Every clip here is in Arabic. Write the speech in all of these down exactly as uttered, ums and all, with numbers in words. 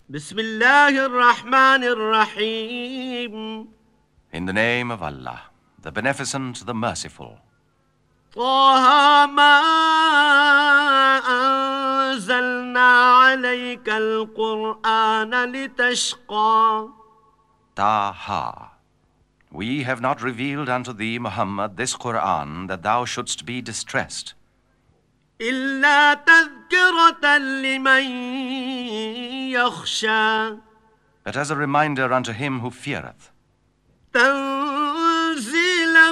بسم الله الرحمن الرحيم. In the name of Allah, the Beneficent, the Merciful. طه ما أنزلنا عليك القرآن لتشقى. Taha. We have not revealed unto thee, Muhammad, this Qur'an, that thou shouldst be distressed. إلا تذكرة لمن يخشى. But as a reminder unto him who feareth. تنزيلا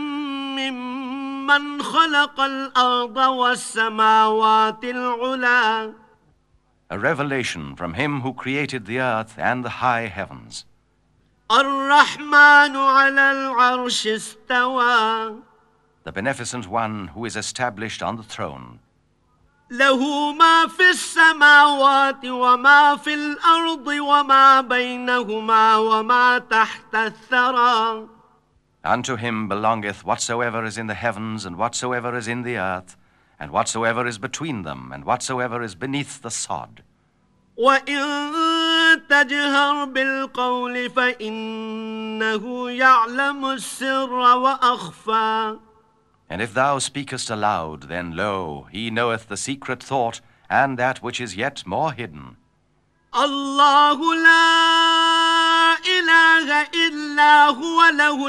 ممن خلق الأرض والسماوات العلى. A revelation from him who created the earth and the high heavens. الرحمن على العرش استوى. The Beneficent One who is established on the throne. له ما في السماوات وما في الأرض وما بينهما وما تحت الثرى. Unto him belongeth whatsoever is in the heavens and whatsoever is in the earth, and whatsoever is between them and whatsoever is beneath the sod. وإن تجهر بالقول فإنه يعلم السر وأخفى. And if thou speakest aloud, then lo, he knoweth the secret thought and that which is yet more hidden. الله لا إله إلا هو له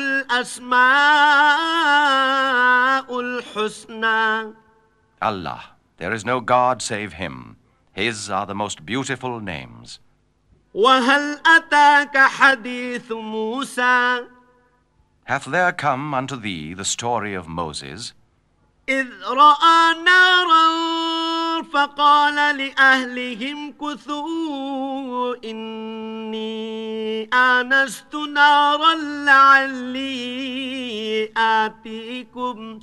الأسماء الحسنى. Allah, there is no God save him. His are the most beautiful names. وهل أتاك حديث موسى. Hath there come unto thee the story of Moses, إذ رأى نارا فقال لأهلهم كثوا إني آنست نارا لعلي آتيكم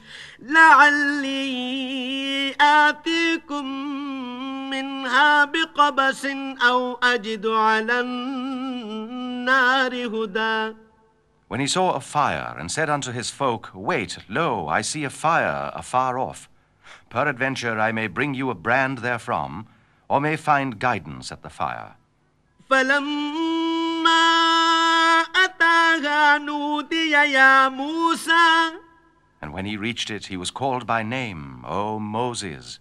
لعلي آتيكم منها بقبس أو أجد على النار هدى. when he saw a fire, and said unto his folk, Wait, lo, I see a fire afar off. Peradventure I may bring you a brand therefrom, or may find guidance at the fire. فلما أتاها نودي يا موسى. And when he reached it, he was called by name, O Moses.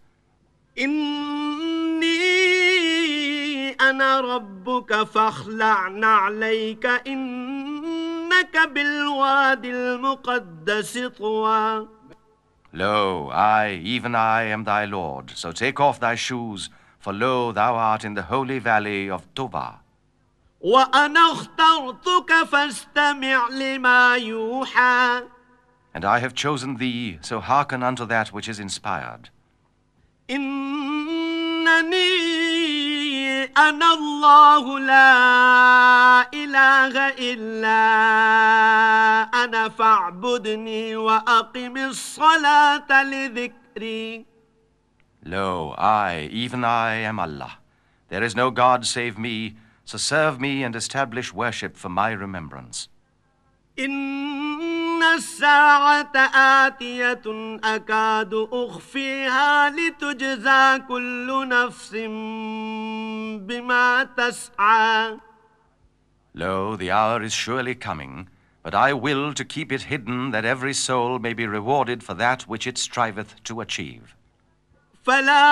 إني أنا ربك فاخلع نعليك إنك بالواد المقدس طوى. Lo, I, even I, am thy Lord, so take off thy shoes, for lo, thou art in the holy valley of Tuba. وأنا اخترتك فاستمع لما يوحى. And I have chosen thee, so hearken unto that which is inspired. إنني أنا الله لا إله إلا أنا فاعبدني وأقم الصلاة لذكري. Lo, I, even I, am Allah. There is no God save me, so serve me and establish worship for my remembrance. إن الساعة آتية أكاد أخفيها لتجزى كل نفس بما تسعى. Lo, the hour is surely coming, but I will to keep it hidden, that every soul may be rewarded for that which it striveth to achieve. فلا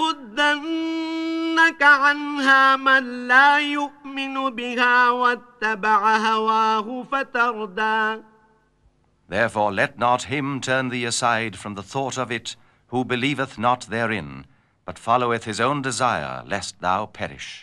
يصدنك عنها من لا يؤمن بها واتبع هواه فتردى. Therefore let not him turn thee aside from the thought of it, who believeth not therein, but followeth his own desire, lest thou perish.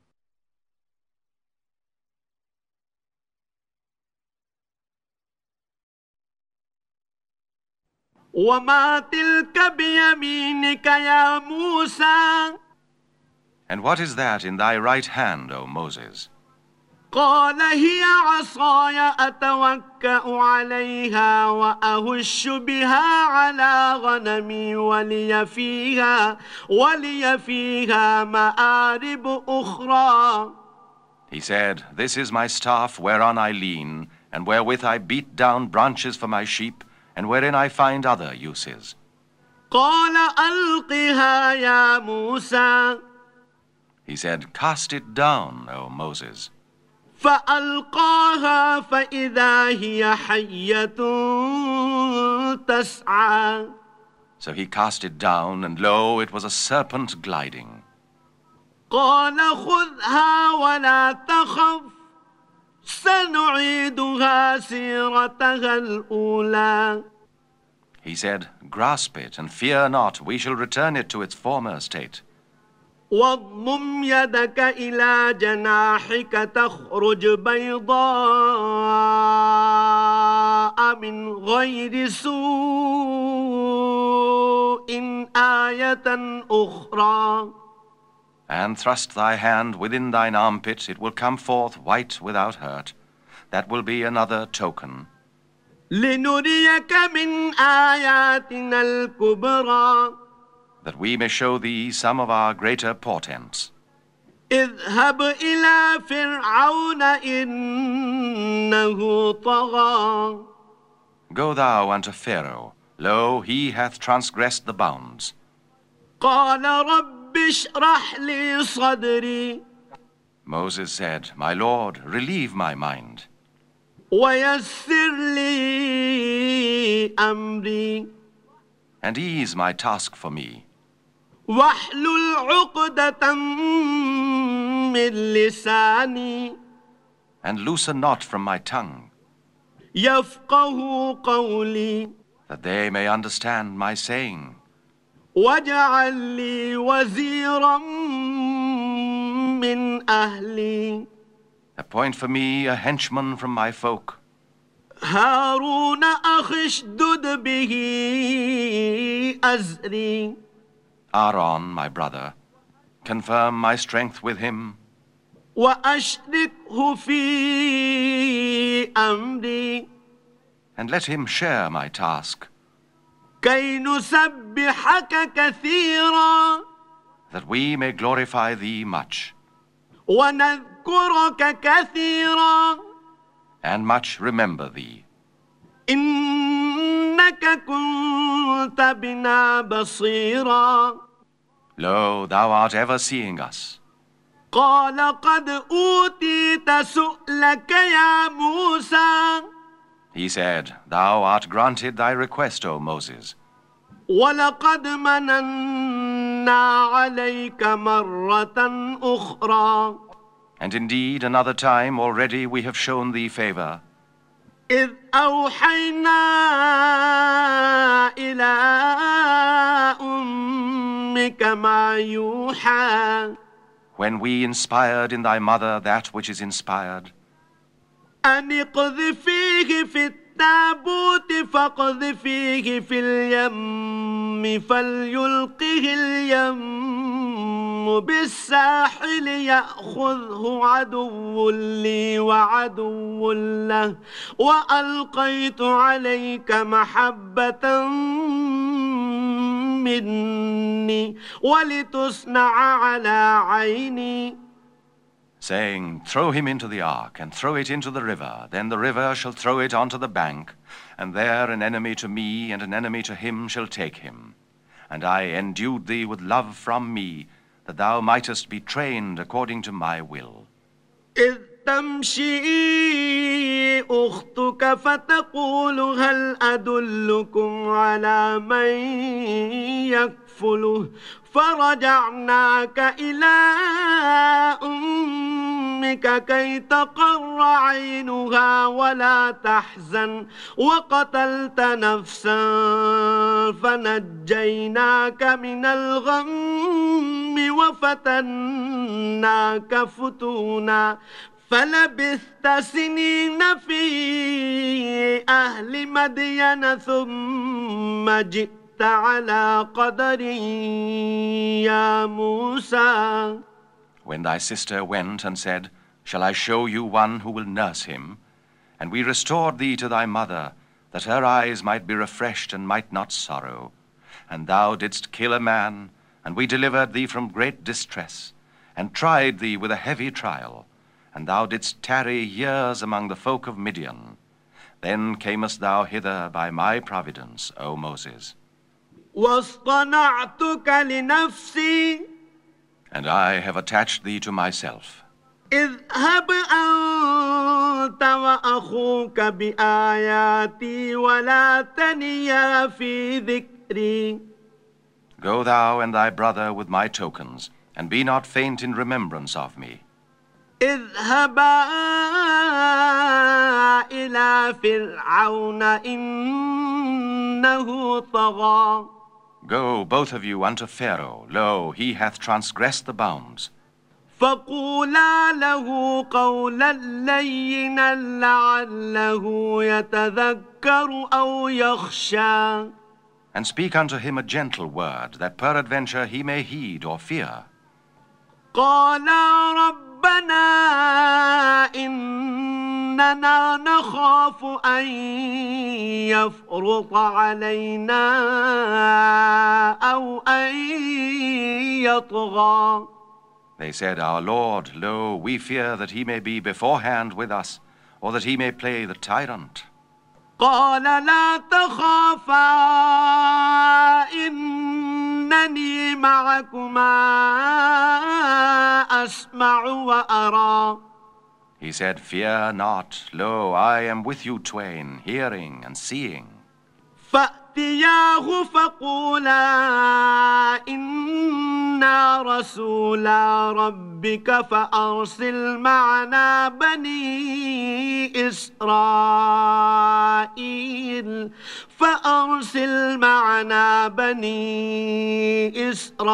وما تلك بيمينك يا موسى. And what is that in thy right hand, O Moses? قال هي عصاي أتوكأ عليها وأهش بها على غنمي ولي فيها ولي فيها مآرب أخرى. He said, This is my staff whereon I lean, and wherewith I beat down branches for my sheep, and wherein I find other uses. قال ألقها يا موسى. He said, "Cast it down, O Moses." فألقاها فإذا هي حية تسعى. So he cast it down, and lo, it was a serpent gliding. قال خذها ولا تخف سنعيدها سيرتها الأولى. He said, "Grasp it, and fear not, we shall return it to its former state." واضمم يدك إلى جناحك تخرج بيضاء من غير سوء آية أخرى. And thrust thy hand within thine armpit, it will come forth white without hurt. That will be another token. لنريك من آياتنا الكبرى. That we may show thee some of our greater portents. اذهب إلى فرعون إنه طغى. Go thou unto Pharaoh. Lo, he hath transgressed the bounds. قال رب اشرح لي صدري. Moses said, "My Lord, relieve my mind. ويسر لي أمري. And ease my task for me. واحلل عقدة من لساني. And loose a knot from my tongue, يفقه قولي. that they may understand my saying. واجعل لي وزيرا من أهلي. Appoint for me a henchman from my folk. هارون أخي اشدد به أزري. Aaron, my brother, confirm my strength with him. وأشركه في أمري. And let him share my task, كي نسبحك كثيرا. that we may glorify thee much, ونذكرك كثيرا. and much remember thee. إنك كنت بنا بصيرا. Lo, thou art ever seeing us. قال قد أوتيت سؤلك يا موسى. He said, "Thou art granted thy request, O Moses. ولقد مننا عليك مرة أخرى. And indeed, another time already we have shown thee favor, إذ أوحينا إلى أمك ما يوحى. when we inspired in thy mother that which is inspired. أن اقذفيه في التابوت فاقذفيه في اليم فليلقه اليم بالساحل يأخذه عدو لي وعدو له وألقيت عليك محبة مني ولتصنع على عيني. Saying, "Throw him into the ark, and throw it into the river. Then the river shall throw it onto the bank, and there an enemy to me and an enemy to him shall take him. And I endued thee with love from me, that thou mightest be trained according to my will." إذ تمشي أختك فتقول هل أدلكم على من يكفله فرجعناك إلى أمك كي تقر عينها ولا تحزن وقتلت نفسا فنجيناك من الغم وفتناك فتونا فلبثت سنين في أهل مدين ثم جئت على قدر يا موسى. When thy sister went and said, "Shall I show you one who will nurse him?" And we restored thee to thy mother, that her eyes might be refreshed and might not sorrow. And thou didst kill a man, and we delivered thee from great distress, and tried thee with a heavy trial. And thou didst tarry years among the folk of Midian. Then camest thou hither by my providence, O Moses. واصطنعتك لنفسي. And I have attached thee to myself. اذهب أنت وأخوك بآياتي ولا تنيا في ذكري. Go thou and thy brother with my tokens, and be not faint in remembrance of me. اذهبا إلى فرعون إنه طغى. Go, both of you, unto Pharaoh. Lo, he hath transgressed the bounds. فقولا له قولا لينا لعله يتذكر أو يخشى. And speak unto him a gentle word, that peradventure he may heed or fear. قالا ربنا إننا نخاف أن يفرط علينا أو أن يطغى. They said, Our Lord, lo, we fear that he may be beforehand with us, or that he may play the tyrant. قال لا تخافا إنني معكما أسمع وأرى. He said, Fear not, lo, I am with you twain, hearing and seeing. فأتياه فقولا إنا رسولا ربك فأرسل معنا بني إسرائيل فأرسل معنا بني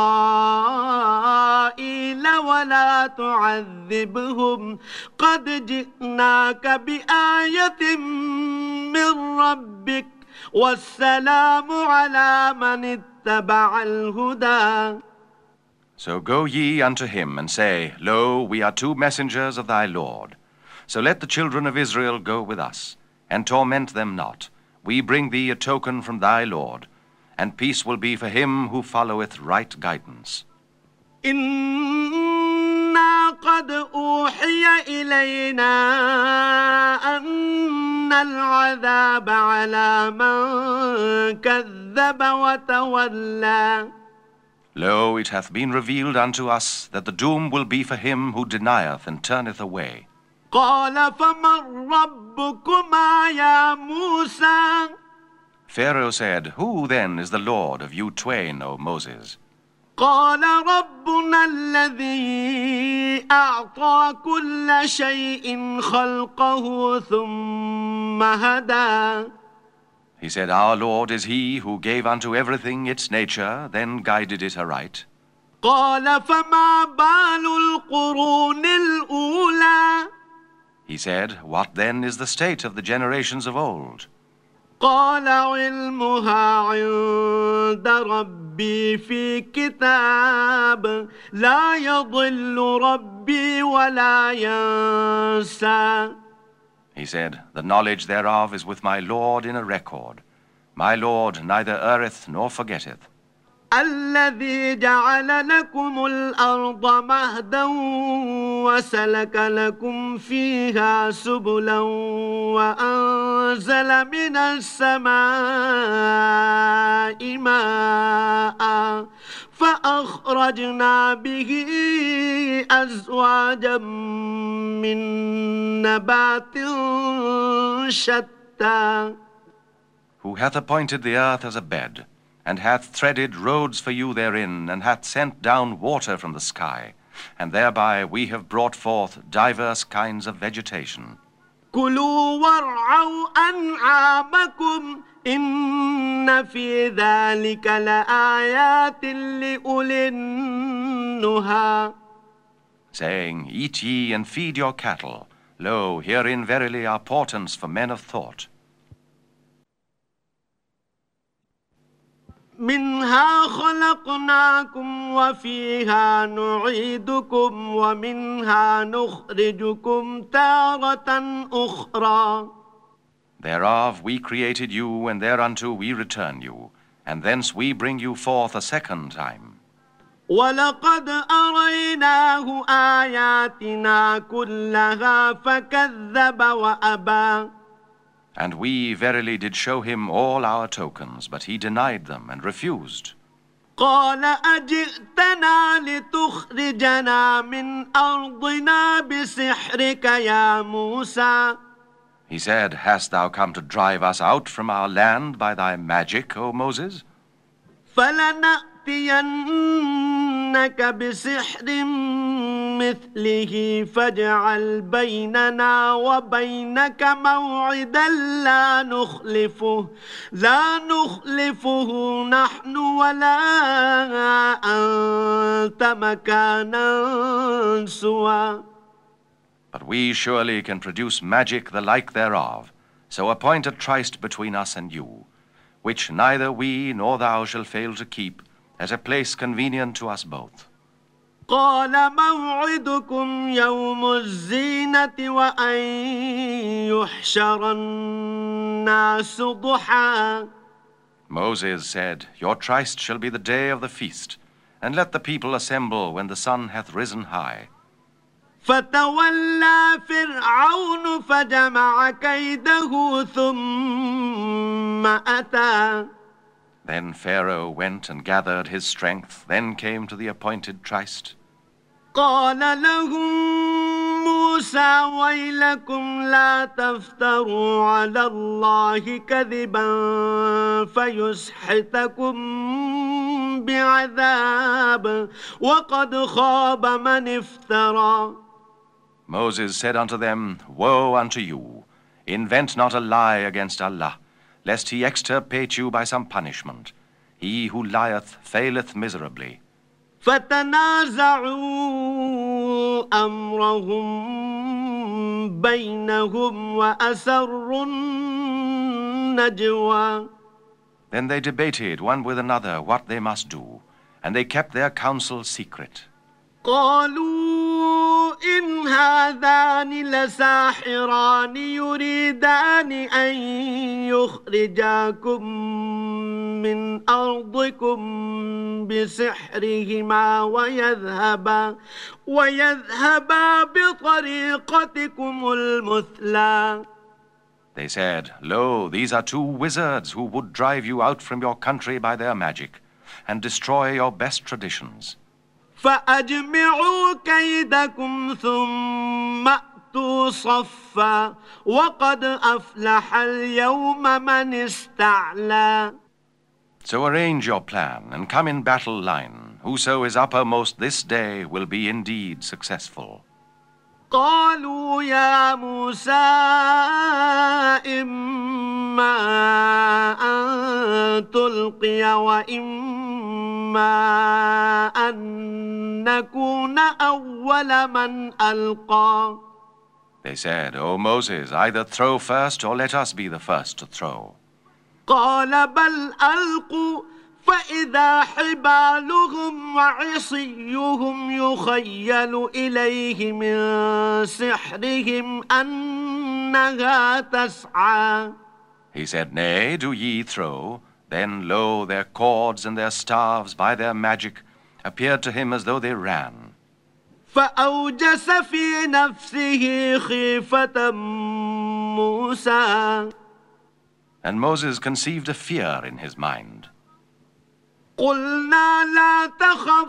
إسرائيل ولا تعذبهم قد جئناك بآية من ربك والسلام على من اتبع الهدى. So go ye unto him, and say, Lo, we are two messengers of thy Lord. So let the children of Israel go with us, and torment them not. We bring thee a token from thy Lord, and peace will be for him who followeth right guidance. إنا قد أوحي إلينا أن العذاب على من كذب وتولى. Lo, it hath been revealed unto us that the doom will be for him who denieth and turneth away. قال فمن ربكما يا موسى. Pharaoh said, Who then is the Lord of you twain, O Moses? قال ربنا الذي أعطى كل شيء خلقه ثم هدى. He said, Our Lord is he who gave unto everything its nature, then guided it aright. قال فما بال القرون الأولى. He said, What then is the state of the generations of old? قال علمها عند ربي في كتاب لا يضل ربي ولا ينسى. He said, The knowledge thereof is with my Lord in a record. My Lord neither erreth nor forgetteth. الذي جعل لكم الأرض مهدا وسلك لكم فيها سبلا وأنزل من السماء ماء فأخرجنا به أزواجا من نبات شتى. Who hath appointed the earth as a bed, and hath threaded roads for you therein, and hath sent down water from the sky, and thereby we have brought forth diverse kinds of vegetation. كلوا وارعوا أنعامكم إن في ذلك لآيات لأولي النهى. Saying, Eat ye and feed your cattle. Lo, herein verily are portents for men of thought. منها خلقناكم وفيها نعيدكم ومنها نخرجكم تارة أخرى. Thereof we created you, and thereunto we return you, and thence we bring you forth a second time. ولقد أريناه آياتنا كلها فكذب وأبى. And we verily did show him all our tokens, but he denied them and refused. قال أجئتنا لتخرجنا من أرضنا بسحرك يا موسى. He said, Hast thou come to drive us out from our land by thy magic, O Moses? فلنأتينك بسحر مثله فاجعل بيننا وبينك موعدا لا نخلفه لا نخلفه نحن ولا أنت مكانا سوى. But we surely can produce magic the like thereof, so appoint a tryst between us and you, which neither we nor thou shall fail to keep, at a place convenient to us both. قال موعدكم يوم الزينة وأن يحشر الناس ضحى. Moses said, Your tryst shall be the day of the feast, and let the people assemble when the sun hath risen high. فتولى فرعون فجمع كيده ثم أتى. Then Pharaoh went and gathered his strength, then came to the appointed tryst. قال لهم موسى ويلكم لا تفتروا على الله كذبا فيسحتكم بعذاب وقد خاب من افترى. Moses said unto them, Woe unto you! Invent not a lie against Allah, lest he extirpate you by some punishment. He who lieth faileth miserably. فتنازعوا أمرهم بينهم وأسروا النجوى. Then they debated one with another what they must do, and they kept their counsel secret. قالوا إن هذان لساحران يريدان أن يخرجاكم من أرضكم بسحرهما ويذهبا ويذهبا بطريقتكم المثلى. They said, Lo, these are two wizards who would drive you out from your country by their magic, and destroy your best traditions. فأجمعوا كيدكم ثم أتوا صفا وقد أفلح اليوم من استعلى. So arrange your plan and come in battle line. Whoso is uppermost this day will be indeed successful. قالوا يا موسى إما أن تلقي وإما أن نكون أول من ألقى. They said, O Moses, either throw first or let us be the first to throw. قال بل ألقوا فإذا حبالهم وعصيهم يخيل إليه من سحرهم أنها تسعى. He said, Nay, do ye throw. Then, lo, their cords and their staves by their magic appeared to him as though they ran. فأوجس في نفسه خيفة موسى. And Moses conceived a fear in his mind. قلنا لا تخف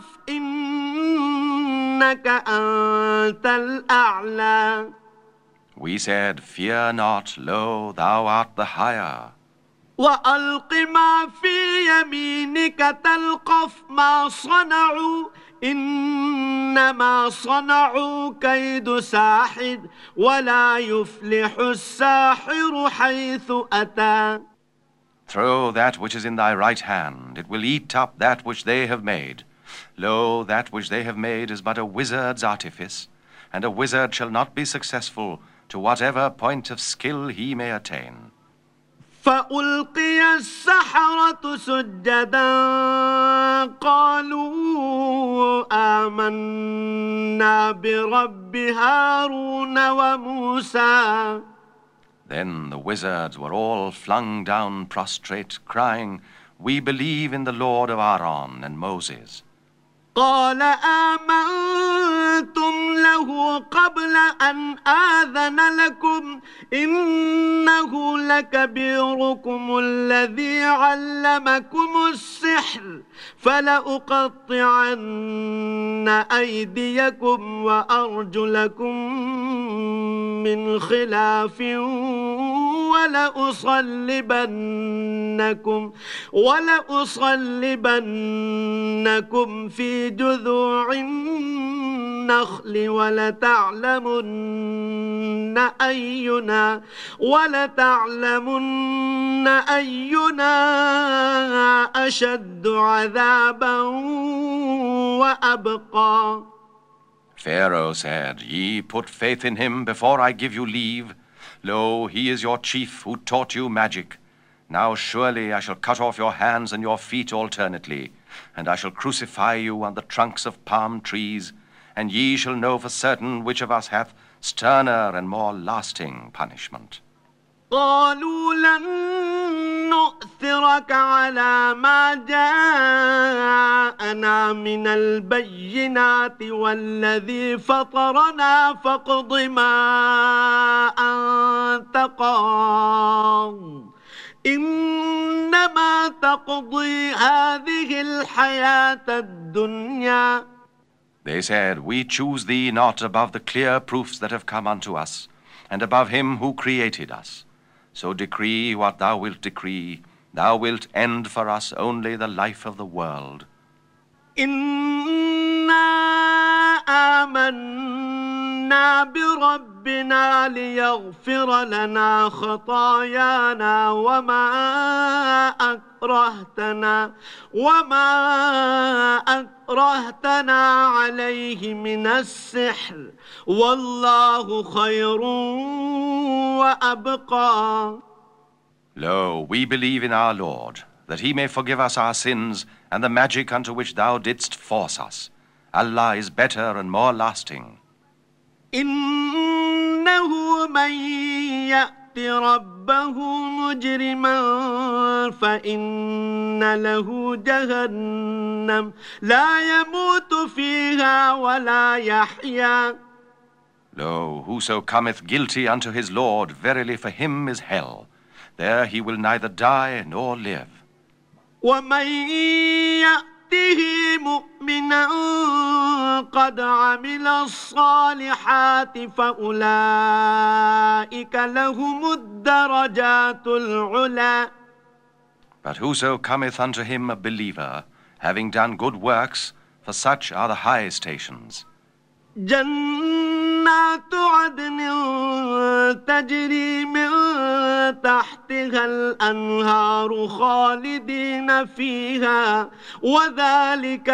إنك أنت الأعلى. We said, Fear not, lo, thou art the higher. وألق ما في يمينك تلقف ما صنعوا إنما صنعوا كيد ساحر ولا يفلح الساحر حيث أتى. Throw that which is in thy right hand, it will eat up that which they have made. Lo, that which they have made is but a wizard's artifice, and a wizard shall not be successful to whatever point of skill he may attain. فألقي السحرة سجدا قالوا آمنا برب هارون وموسى. Then the wizards were all flung down prostrate, crying, We believe in the Lord of Aaron and Moses. قال آمنتم له قبل أن آذن لكم إنه لكبيركم الذي علمكم السحر فلأقطعن أيديكم وأرجلكم من خلاف ولأصلبنكم ولأصلبنكم في جذوع النخل ولتعلمن أينا ولتعلمن أينا أشد عذابا وأبقى. Pharaoh said, Ye put faith in him before I give you leave. Lo, he is your chief who taught you magic. Now surely I shall cut off your hands and your feet alternately, and I shall crucify you on the trunks of palm trees, and ye shall know for certain which of us hath sterner and more lasting punishment. قالوا لن نؤثرك على ما جاءنا من البينات والذي فطرنا فاقض ما أنت قاض إنما تقضي هذه الحياة الدنيا. They said, We choose thee not above the clear proofs that have come unto us, and above him who created us. So decree what thou wilt decree. Thou wilt end for us only the life of the world. إنا آمنا بربنا ليغفر لنا خطايانا وما أكرهتنا وما أكرهتنا عليه من السحر والله خير وأبقى. Lo, we believe in our Lord, that he may forgive us our sins and the magic unto which thou didst force us. Allah is better and more lasting. إنه من يأت ربه مجرما فإن له جهنم لا يموت فيها ولا يحيا. Lo, whoso cometh guilty unto his Lord, verily for him is hell. There he will neither die nor live. ومن يأته مؤمنا قد عمل الصالحات فأولئك لهم الدرجات العلى. But whoso cometh unto him a believer, having done good works, for such are the high stations. جنات عدن تجري من تحتها الأنهار خالدين فيها وذلك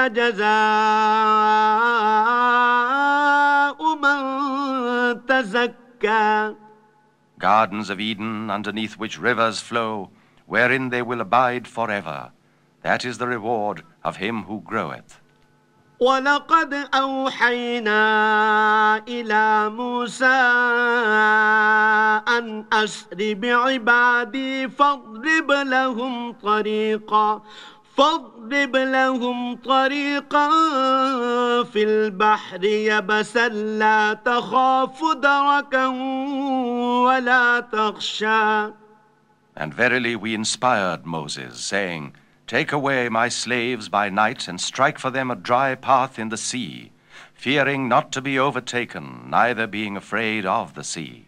جزاء من تزكى. Gardens of Eden, underneath which rivers flow, wherein they will abide forever. That is the reward of him who groweth. ولقد أوحينا إلى موسى أن أسر بعبادي فاضرب لهم طريقا فاضرب لهم طريقا في البحر يبسا لا تخاف دركا ولا تخشى. And verily we inspired Moses, saying, Take away my slaves by night, and strike for them a dry path in the sea, fearing not to be overtaken, neither being afraid of the sea.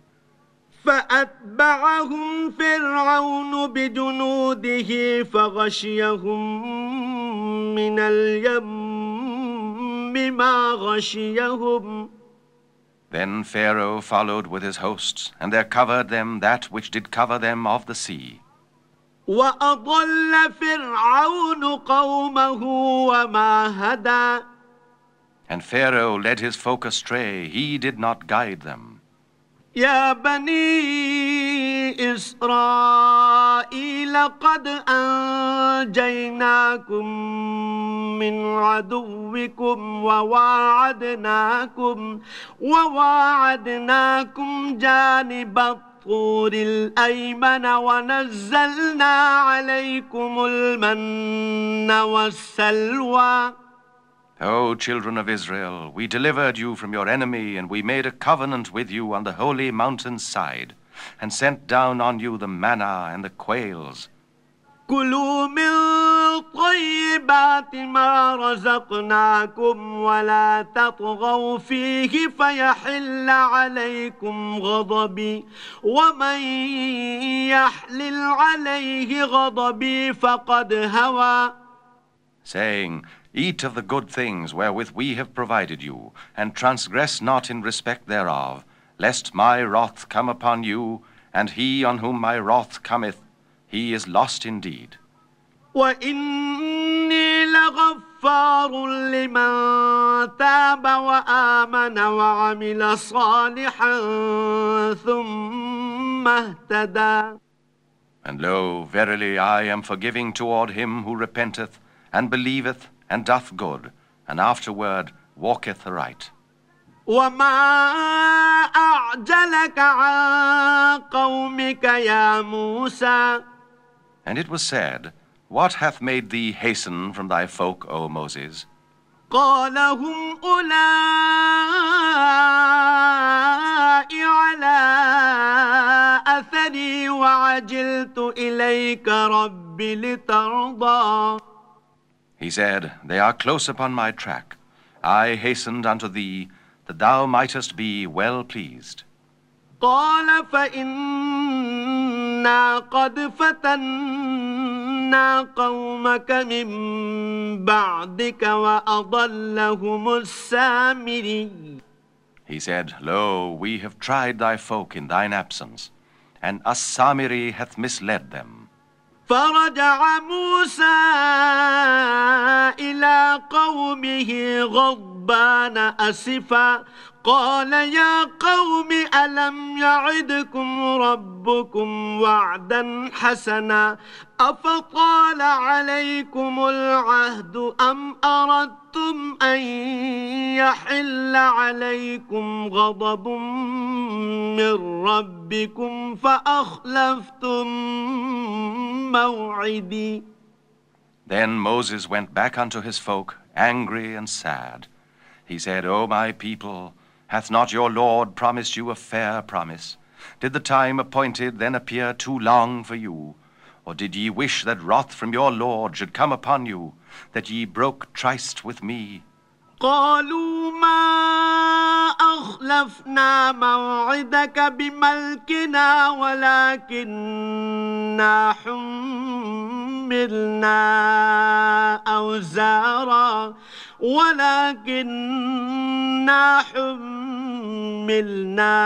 فأتبعهم فرعون بجنوده فغشيهم من اليم ما غشيهم. Then Pharaoh followed with his hosts, and there covered them that which did cover them of the sea. وأضل فرعون قومه وما هدى. And Pharaoh led his folk astray, he did not guide them. يا بني إسرائيل قد أنجيناكم من عدوكم وواعدناكم وواعدناكم جانب الطور الأيمن ونزلنا عليكم المن والسلوى. O children of Israel, we delivered you from your enemy, and we made a covenant with you on the holy mountain's side, and sent down on you the manna and the quails. كلوا من طيبات ما رزقناكم ولا تطغوا فيه فيحل عليكم غضبي ومن يحلل عليه غضبي فقد هوى. Saying, Eat of the good things wherewith we have provided you, and transgress not in respect thereof, lest my wrath come upon you, and he on whom my wrath cometh, he is lost indeed. وإني لغفار لمن تاب وآمن وعمل صالحا ثم اهتدى. And lo, verily I am forgiving toward him who repenteth, and believeth, and doth good, and afterward walketh aright. وما أعجلك عن قومك يا موسى. And it was said, What hath made thee hasten from thy folk, O Moses? قال هم أولئك على أثري وعجلت إليك رب لترضى. He said, They are close upon my track. I hastened unto thee, that thou mightest be well pleased. قال فإنا قد فتنا قومك من بعدك وأضلهم السامري. He said, Lo, we have tried thy folk in thine absence, and As-Samiri hath misled them. فرجع موسى إلى قومه غضبان أسفا قال يا قوم ألم يعدكم ربكم وعدا حسنا أفطال عليكم العهد أم أردتم أن يحل عليكم غضب من ربكم فأخلفتم موعدي. Then Moses went back unto his folk, angry and sad. He said, O my people, hath not your Lord promised you a fair promise? Did the time appointed then appear too long for you? Or did ye wish that wrath from your Lord should come upon you, that ye broke tryst with me? قالوا ما أخلفنا موعدك بملكنا ولكننا حملنا أوزارا ولكننا حملنا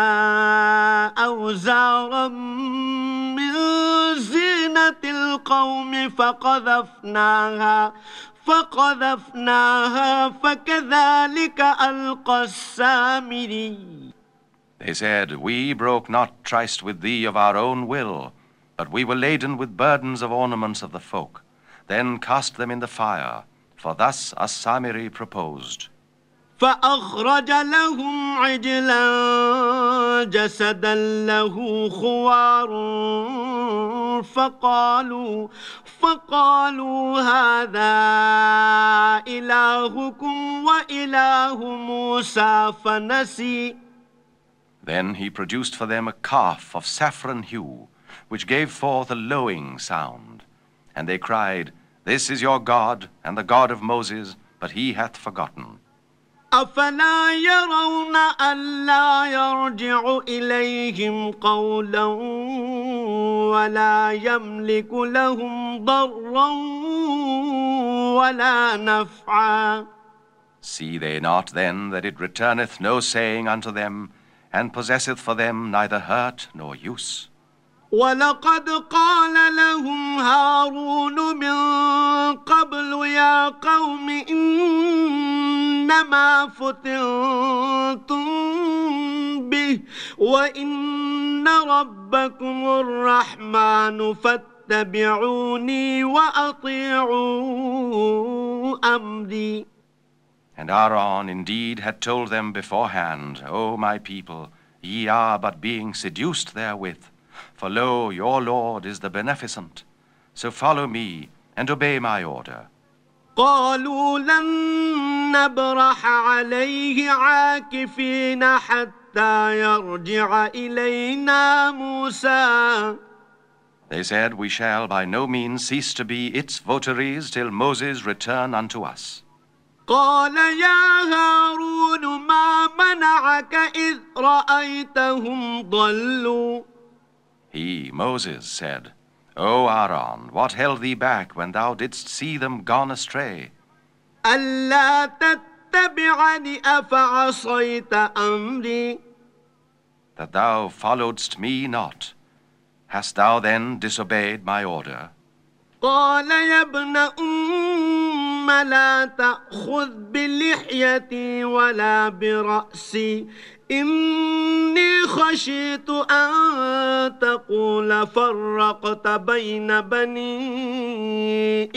أوزارا من زينة القوم فقذفناها فقذفناها فكذلك ألقى السامري. They said, We broke not tryst with thee of our own will, but we were laden with burdens of ornaments of the folk, then cast them in the fire, for thus As-Samiri proposed. فأخرج لهم عجلا جسدا له خوار فقالوا فقالوا هذا إلهكم وإله موسى فنسي. Then he produced for them a calf of saffron hue, which gave forth a lowing sound. And they cried, This is your God, and the God of Moses, but he hath forgotten. أفلا يرون ألا يرجع إليهم قولا ولا يملك لهم ضرا ولا نفعا. See they not then that it returneth no saying unto them, and possesseth for them neither hurt nor use? ولقد قال لهم هارون من قبل يا قوم إنما فتنتم به وإن ربكم الرحمن فاتبعوني وأطيعوا أمري. And Aaron indeed had told them beforehand, O my people, ye are but being seduced therewith. For lo, your Lord is the beneficent. So follow me, and obey my order. قالوا لن نبرح عليه عاكفين حتى يرجع إلينا موسى. They said, We shall by no means cease to be its votaries till Moses return unto us. قال يا هارون ما منعك إذ رأيتهم ضلوا. He, Moses, said, O Aaron, what held thee back when thou didst see them gone astray? ألا تتبعني أفعصيت أمري. That thou followedst me not. Hast thou then disobeyed my order? قال يا ابن أم لا تأخذ بلحيتي ولا برأسي إني خشيت أن تقول فرقت بين بني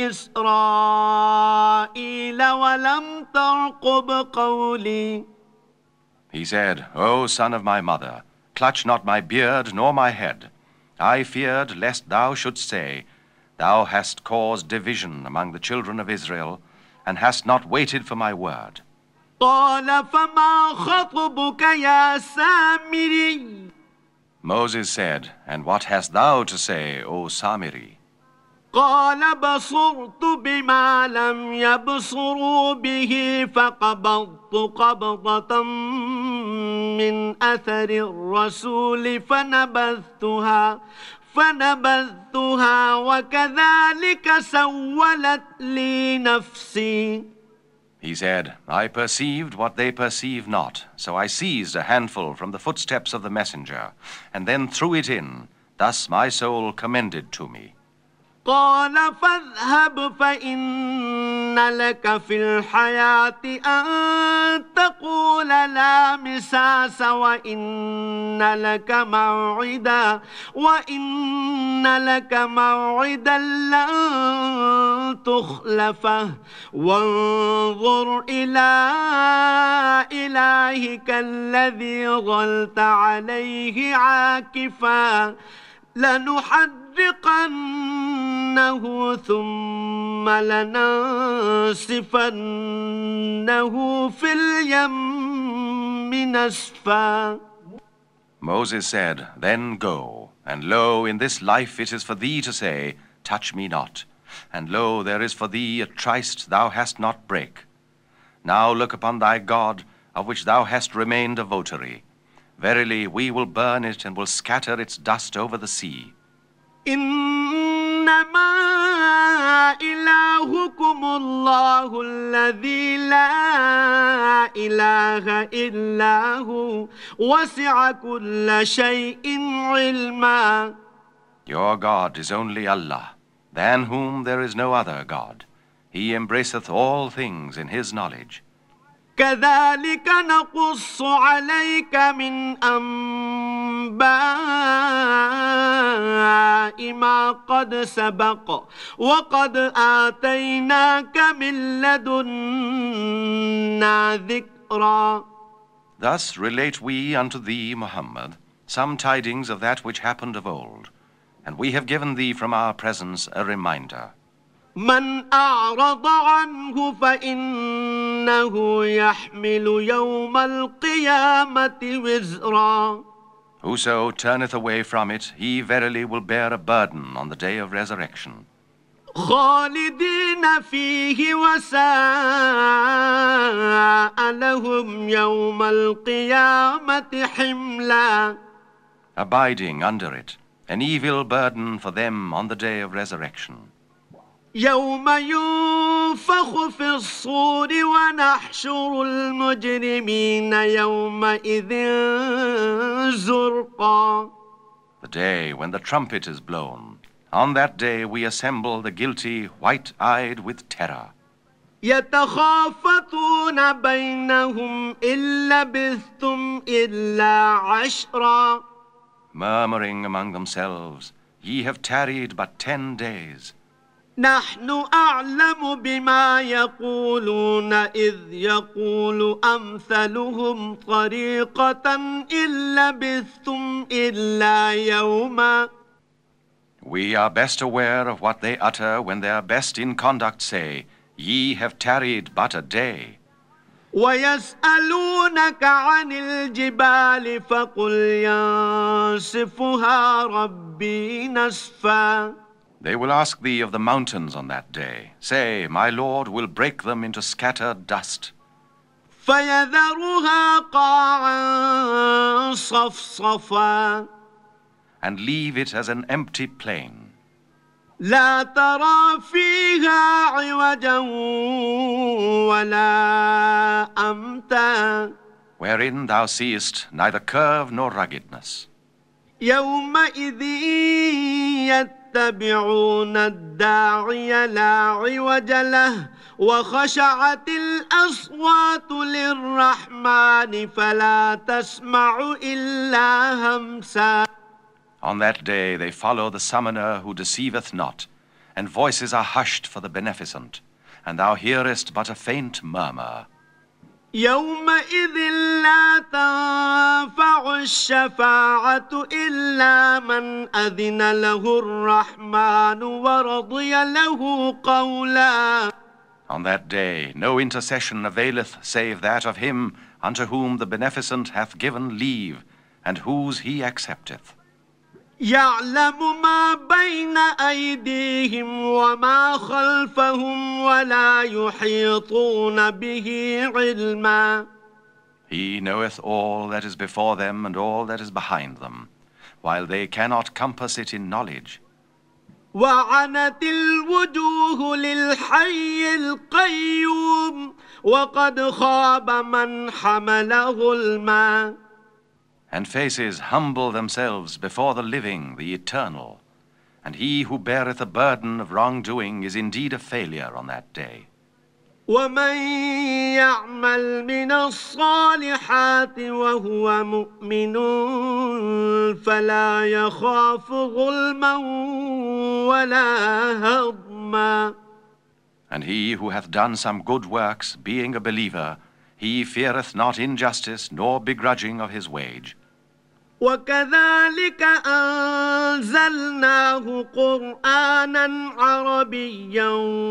إسرائيل ولم ترقب قولي. He said, O son of my mother, clutch not my beard nor my head. I feared lest thou shouldst say, Thou hast caused division among the children of Israel, and hast not waited for my word. قال فما خطبك يا سامري. Moses said, And what hast thou to say, O Samiri? قال بصرت بما لم يبصروا به فقبضت قبضة من أثر الرسول فنبذتها فنبذتها وكذلك سولت لي نفسي. He said, I perceived what they perceive not, so I seized a handful from the footsteps of the messenger, and then threw it in. Thus my soul commended to me. قال فاذهب فإن لك في الحياة أن تقول لا مساس وإن لك موعدا وإن لك موعدا لن تخلفه وانظر إلى إلهك الذي ظلت عليه عاكفا لنحرقنه ثم لننسفنه في اليم نسفا. Moses said, Then go, and lo, in this life it is for thee to say, Touch me not, and lo, there is for thee a tryst thou hast not break. Now look upon thy God, of which thou hast remained a votary. Verily, we will burn it and will scatter its dust over the sea. إنما إلهكم الله الذي لا إله إلا هو وسع كل شيء علما. Your God is only Allah, than whom there is no other God. He embraceth all things in his knowledge. كذلك نقص عليك من أنباء ما قد سبق وقد آتيناك من لدنا ذكرا. Thus relate we unto thee, Muhammad, some tidings of that which happened of old, and we have given thee from our presence a reminder. من أعرض عنه فإنه يحمل يوم القيامة وزرا. Whoso turneth away from it, he verily will bear a burden on the day of resurrection. خالدين فيه وساء لهم يوم القيامة حملا. Abiding under it, an evil burden for them on the day of resurrection. يوم ينفخ في الصور ونحشر المجرمين يومئذ زرقا. The day when the trumpet is blown, on that day we assemble the guilty white-eyed with terror. يتخافتون بينهم إن لبثتم إلا عشرا. Murmuring among themselves, Ye have tarried but ten days. نحن أعلم بما يقولون إذ يقول أمثلهم طريقة إن لبثتم إلا يوما. We are best aware of what they utter when they are best in conduct say, Ye have tarried but a day. ويسألونك عن الجبال فقل ينسفها ربي نسفا. They will ask thee of the mountains on that day. Say, my Lord will break them into scattered dust. فيذرها قاعا صفصفا. And leave it as an empty plain. لا ترى فيها عوجا ولا أمتا. Wherein thou seest neither curve nor ruggedness. يومئذ يتبعون الداعي لا عوج له وخشعت الأصوات للرحمن فلا تسمع إلا همسا. On that day they follow the summoner who deceiveth not, and voices are hushed for the beneficent, and thou hearest but a faint murmur. يومئذ لا تنفع الشفاعة إلا من أذن له الرحمن ورضي له قولا. On that day no intercession availeth save that of him unto whom the beneficent hath given leave, and whose he accepteth. يعلم ما بين أيديهم وما خلفهم ولا يحيطون به علما. He knoweth all that is before them and all that is behind them, while they cannot compass it in knowledge. وعنت الوجوه للحي القيوم وقد خاب من حمل ظلما. And faces humble themselves before the living, the eternal. And he who beareth a burden of wrongdoing is indeed a failure on that day. ومن يعمل من الصالحات وهو مؤمن فلا يخاف ظلما ولا هضما. And he who hath done some good works, being a believer, he feareth not injustice nor begrudging of his wage. وكذلك أنزلناه قرآنا عربيا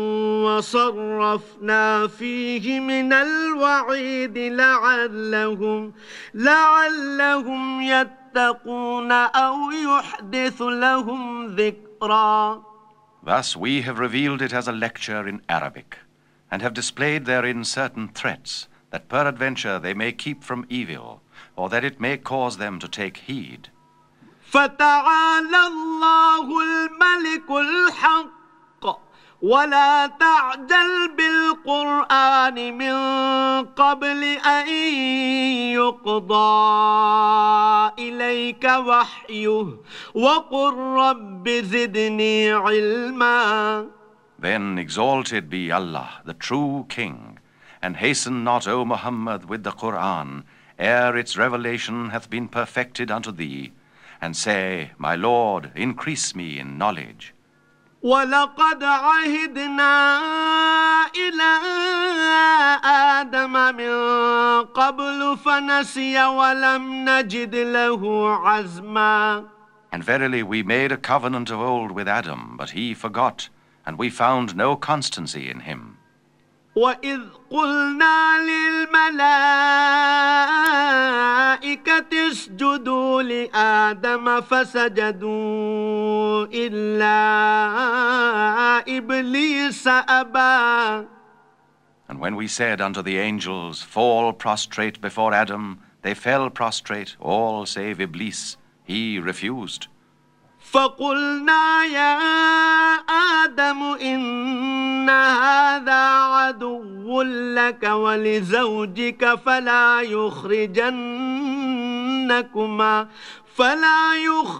وصرفنا فيه من الوعيد لعلهم لعلهم يتقون أو يحدث لهم ذكرا. Thus we have revealed it as a lecture in Arabic, and have displayed therein certain threats, that peradventure they may keep from evil, or that it may cause them to take heed. فتعالى الله الملك الحق ولا تعجل بالقرآن من قبل أن يقضى إليك وحيه وقل رب زدني علما. Then exalted be Allah, the true King, and hasten not, O Muhammad, with the Qur'an, ere its revelation hath been perfected unto thee, and say, my Lord, increase me in knowledge. وَلَقَدْ عَهِدْنَا إِلَىٰ آدَمَ مِن قَبْلُ فَنَسِيَ وَلَمْ نَجِدْ لَهُ عَزْمًا. And verily we made a covenant of old with Adam, but he forgot, and we found no constancy in him. وَإِذْ قُلْنَا لِلْمَلَائِكَةِ اسْجُدُوا لِآدَمَ فَسَجَدُوا إِلَّا إِبْلِيسَ أَبَى. And when we said unto the angels, fall prostrate before Adam, they fell prostrate, all save Iblis. He refused. فقلنا يا آدم إن هذا عدو لك ولزوجك فلا يخرجنكما فلا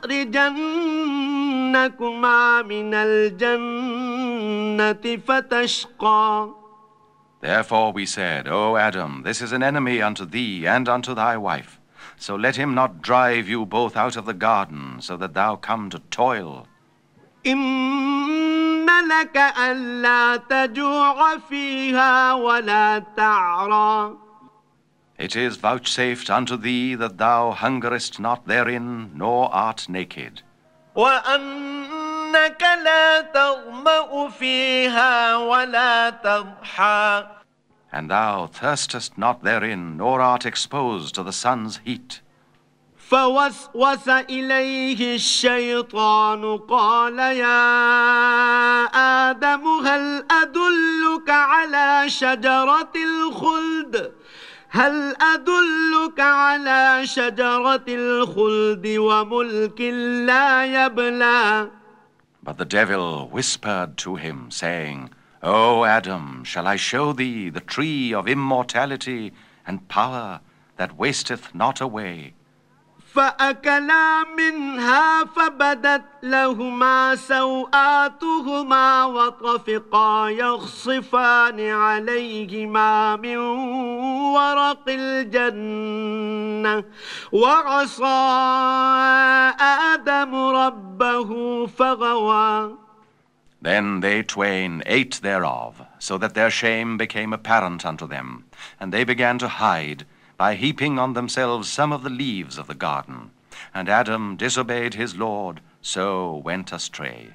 يخرجنكما من الجنة فتشقى. Therefore we said, O Adam, this is an enemy unto thee and unto thy wife. So let him not drive you both out of the garden, so that thou come to toil. إن لك ألا تجوع فيها ولا تعرى. It is vouchsafed unto thee that thou hungerest not therein, nor art naked. وأنك إنك لا تظمأ فيها ولا تضحى. And thou thirstest not therein, nor art exposed to the sun's heat. فوسوس إليه الشيطان قال يا آدم هل أدلك على شجرة الخلد هل أدلك على شجرة الخلد وملك لا يبلى. But the devil whispered to him, saying, O Adam, shall I show thee the tree of immortality and power that wasteth not away? فأكلا منها فبدت لهما سوآتهما وطفقا يخصفان عليهما من ورق الجنة وعصى آدم ربه فغوى. Then they twain ate thereof, so that their shame became apparent unto them, and they began to hide by heaping on themselves some of the leaves of the garden. And Adam disobeyed his Lord, so went astray.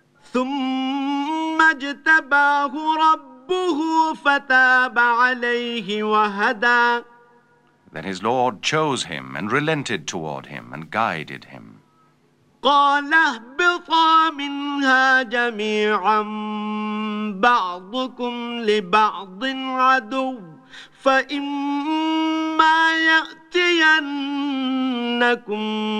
ثم اجتباه ربه فتاب عليه وهدى. Then his Lord chose him and relented toward him and guided him. قال اهبطا منها جميعا بعضكم لبعض عدو فإما يأتينكم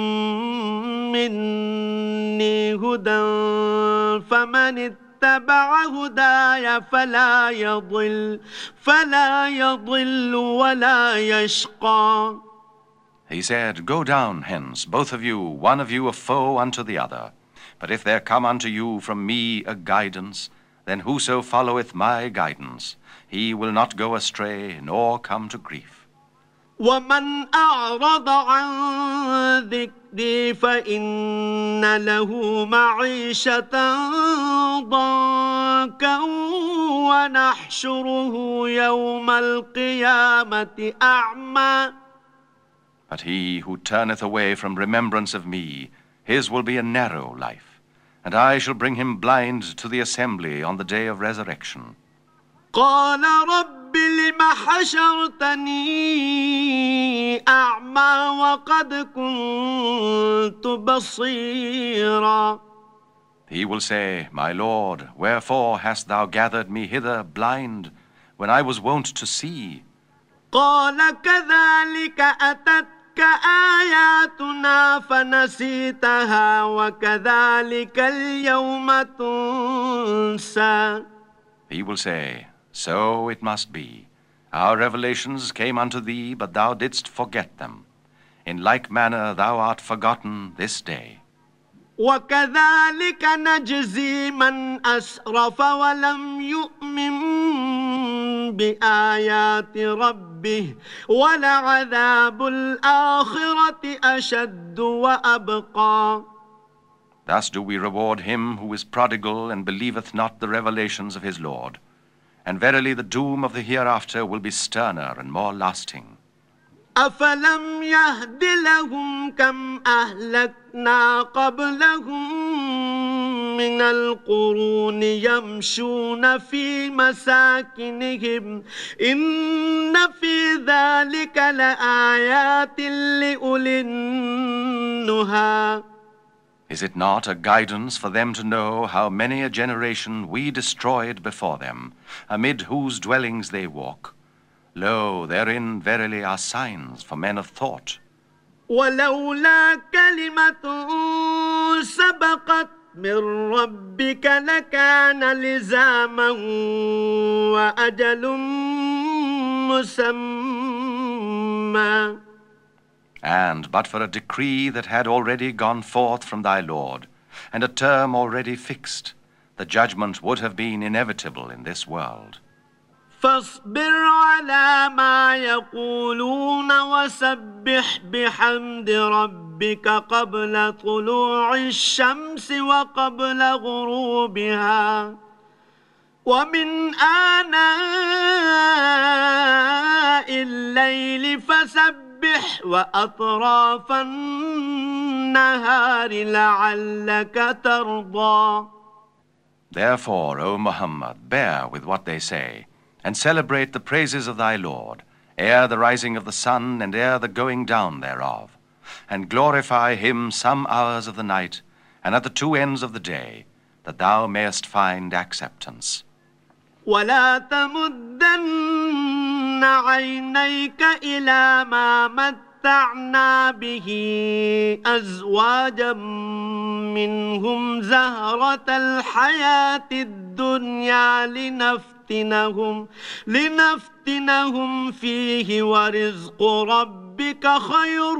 مني هدى فمن اتبع هداي فلا يضل فلا يضل ولا يشقى. He said, Go down hence, both of you, one of you a foe unto the other. But if there come unto you from me a guidance, then whoso followeth my guidance, he will not go astray, nor come to grief. ومن أعرض عن ذكري فإن له معيشة ضنكا ونحشره يوم القيامة أعمى. But he who turneth away from remembrance of me, his will be a narrow life, and I shall bring him blind to the assembly on the day of resurrection. قال رب لم حشرتني أعمى وقد كنت بصيرا. He will say, My Lord, wherefore hast thou gathered me hither blind, when I was wont to see? قال كذلك أتتك آياتنا فنسيتها وكذلك اليوم تنسى. He will say, So it must be. Our revelations came unto thee, but thou didst forget them. In like manner thou art forgotten this day. وكذلك نجزي من أسرف ولم يؤمن بآيات ربه ولعذاب الآخرة أشد وأبقى. Thus do we reward him who is prodigal and believeth not the revelations of his Lord. And verily the doom of the hereafter will be sterner and more lasting. أفلم يهد لهم كم أهلكنا قبلهم من القرون يمشون في مساكنهم إن في ذلك لآيات لأولي النهى. Is it not a guidance for them to know how many a generation we destroyed before them, amid whose dwellings they walk? Lo, therein verily are signs for men of thought. ولولا كلمة سبقت من ربك لكان لزاما وأجل مسمى. And but for a decree that had already gone forth from thy Lord, and a term already fixed, the judgment would have been inevitable in this world. فاصبر على ما يقولون وسبح بحمد ربك قبل طلوع الشمس وقبل غروبها ومن آناء الليل فسبح وأطراف النهار لعلك ترضى. Therefore, O Muhammad, bear with what they say, and celebrate the praises of thy Lord, ere the rising of the sun and ere the going down thereof, and glorify him some hours of the night, and at the two ends of the day, that thou mayest find acceptance. ولا تمدن عينيك إلى ما متعنا به أزواجا منهم زهرة الحياة الدنيا لنفتنهم لنفتنهم فيه ورزق ربك خير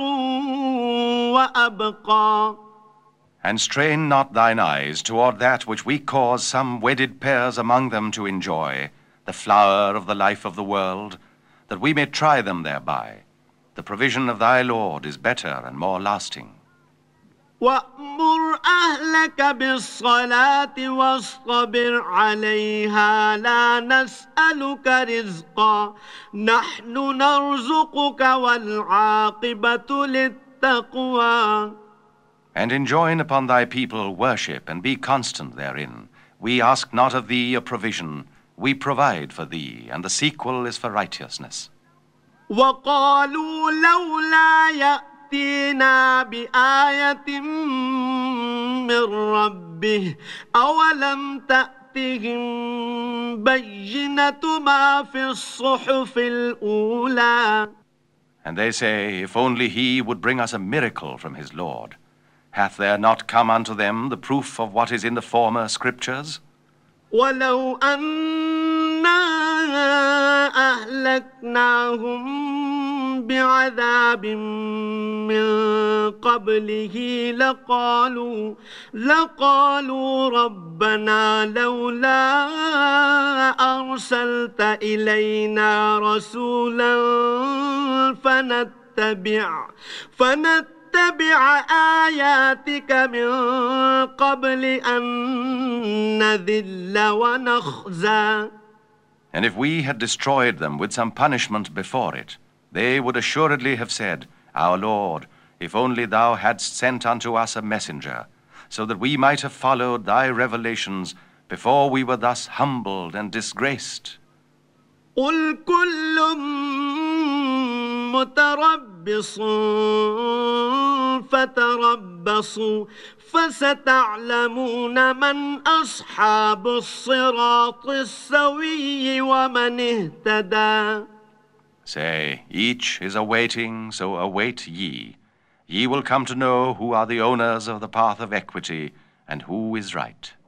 وأبقى. And strain not thine eyes toward that which we cause some wedded pairs among them to enjoy, the flower of the life of the world, that we may try them thereby. The provision of thy Lord is better and more lasting. وأمر أهلك بالصلاة واصطبر عليها لا نسألك رزقا نحن نرزقك والعاقبة للتقوى. And enjoin upon thy people worship, and be constant therein. We ask not of thee a provision, we provide for thee, and the sequel is for righteousness. وقالوا لولا يأتينا بآية من ربه أولم تأتهم بينة ما في الصحف الأولى. And they say, if only he would bring us a miracle from his Lord. Hath there not come unto them the proof of what is in the former scriptures? ولو أنا أهلكناهم بعذاب من قبله لقالوا لقالوا ربنا لولا أرسلت إلينا رسولا فنتبع فنتبع نتبع آياتك من قبل أن نذل ونخزى. And if we had destroyed them with some punishment before it, they would assuredly have said, Our Lord, if only thou hadst sent unto us a messenger, so that we might have followed thy revelations before we were thus humbled and disgraced. قل كل متربص فتربصوا فستعلمون من أصحاب الصراط السوي ومن اهتدى. Say, each is awaiting, so await ye. Ye will come to know who are the owners of the path of equity and who is right.